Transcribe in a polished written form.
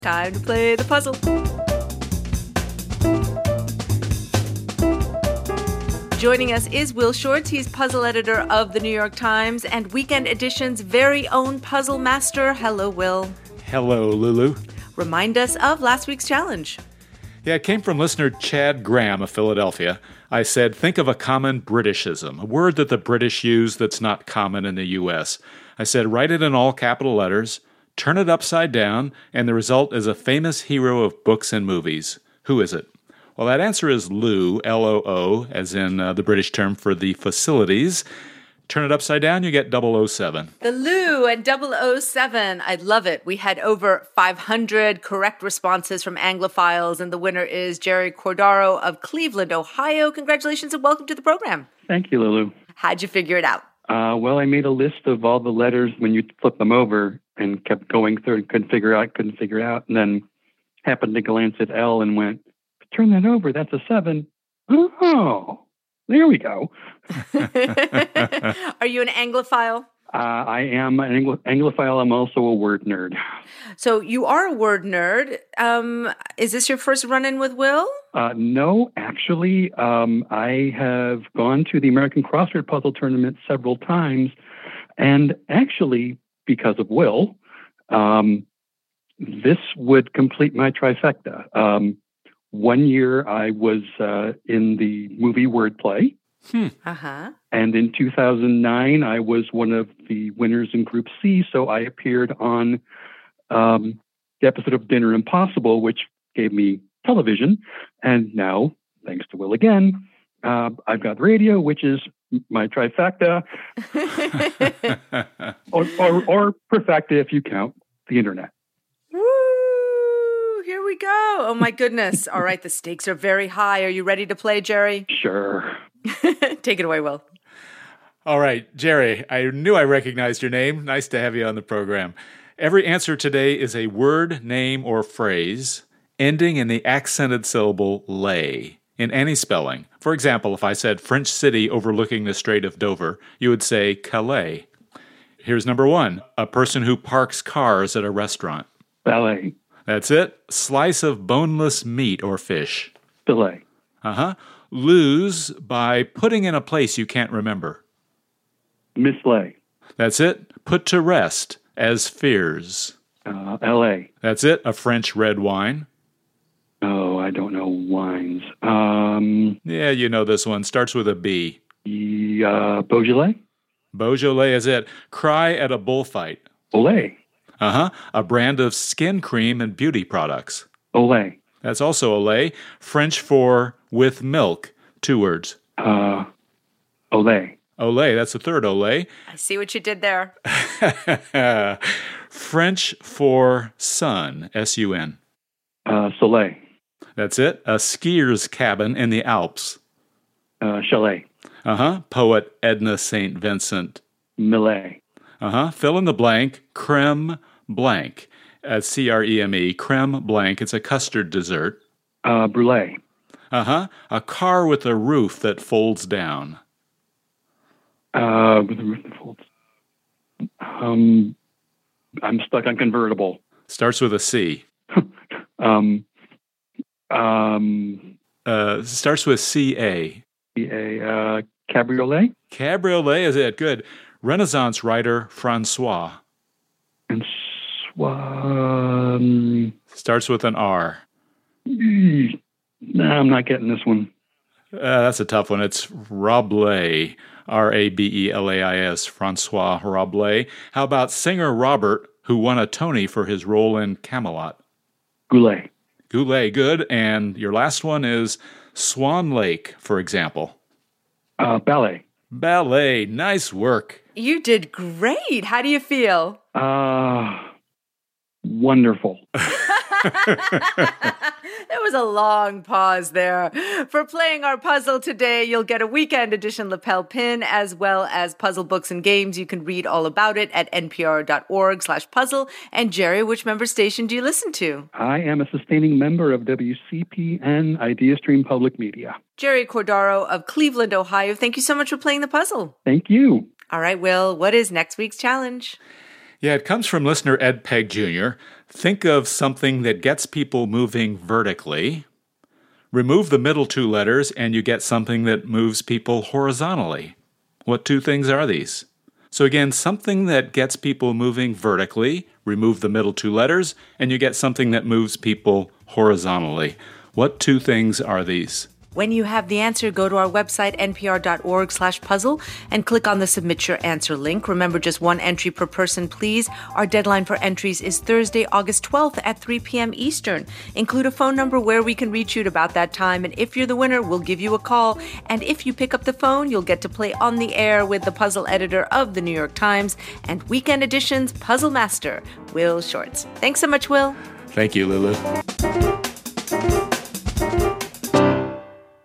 Time to play the puzzle. Joining us is Will Shortz. He's puzzle editor of the New York Times and Weekend Edition's very own puzzle master. Hello, Will. Hello, Lulu. Remind us of last week's challenge. Yeah, it came from listener Chad Graham of Philadelphia. I said, think of a common Britishism, a word that the British use that's not common in the U.S. I said, write it in all capital letters, turn it upside down, and the result is a famous hero of books and movies. Who is it? Well, that answer is Loo, L-O-O, as in the British term for the facilities. Turn it upside down, you get 007. The Loo and 007. I love it. We had over 500 correct responses from Anglophiles, and the winner is Jerry Cordaro of Cleveland, Ohio. Congratulations and welcome to the program. Thank you, Lulu. How'd you figure it out? Well, I made a list of all the letters when you flip them over and kept going through and couldn't figure out, and then happened to glance at L and went, turn that over, that's a 7. Oh, there we go. Are you an Anglophile? I am an Anglophile. I'm also a word nerd. So you are a word nerd. Is this your first run-in with Will? No, actually, I have gone to the American Crossword Puzzle Tournament several times, and actually, because of Will, this would complete my trifecta. One year I was in the movie Wordplay. And in 2009, I was one of the winners in Group C, so I appeared on the episode of Dinner Impossible, which gave me television. And now, thanks to Will again, I've got radio, which is my trifecta, or perfecta if you count the internet. Here we go. Oh, my goodness. All right, the stakes are very high. Are you ready to play, Jerry? Sure. Take it away, Will. All right, Jerry, I knew I recognized your name. Nice to have you on the program. Every answer today is a word, name, or phrase ending in the accented syllable lay in any spelling. For example, if I said French city overlooking the Strait of Dover, you would say Calais. Here's number 1, a person who parks cars at a restaurant. Ballet. That's it. Slice of boneless meat or fish. Filet. Lose by putting in a place you can't remember. Mislay. That's it. Put to rest as fears. L.A. That's it. A French red wine. Oh, I don't know wines. Yeah, you know this one. Starts with a B. Beaujolais. Beaujolais is it. Cry at a bullfight. Olay. A brand of skin cream and beauty products. Olay. That's also Olay. French for with milk. 2 words. Olay. Olay, that's the third Olay. I see what you did there. French for sun. S-U-N. Soleil. That's it. A skier's cabin in the Alps. Chalet. Poet Edna St. Vincent. Millet. Fill in the blank. Creme blank. C-R-E-M-E. Creme blank. It's a custard dessert. Brulee. A car with a roof that folds down. With a roof that folds. I'm stuck on convertible. Starts with a C. Starts with C-A. C-A. Cabriolet? Cabriolet is it. Good. Renaissance writer Francois. And starts with an R. Nah, I'm not getting this one. That's a tough one. It's Rabelais. R-A-B-E-L-A-I-S. Francois Rabelais. How about singer Robert, who won a Tony for his role in Camelot? Goulet. Goulet, good. And your last one is Swan Lake, for example. Ballet. Ballet. Nice work. You did great. How do you feel? Wonderful. There was a long pause there. For playing our puzzle today, you'll get a weekend edition lapel pin as well as puzzle books and games. You can read all about it at npr.org/puzzle. And Jerry, which member station do you listen to? I am a sustaining member of WCPN IdeaStream Public Media. Jerry Cordaro of Cleveland, Ohio. Thank you so much for playing the puzzle. Thank you. All right, Will, what is next week's challenge? Yeah, it comes from listener Ed Pegg Jr. Think of something that gets people moving vertically. Remove the middle two letters and you get something that moves people horizontally. What two things are these? So again, something that gets people moving vertically, remove the middle two letters, and you get something that moves people horizontally. What two things are these? When you have the answer, go to our website, npr.org/puzzle, and click on the Submit Your Answer link. Remember, just one entry per person, please. Our deadline for entries is Thursday, August 12th at 3 p.m. Eastern. Include a phone number where we can reach you at about that time, and if you're the winner, we'll give you a call. And if you pick up the phone, you'll get to play on the air with the puzzle editor of the New York Times and Weekend Edition's puzzle master, Will Shortz. Thanks so much, Will. Thank you, Lulu.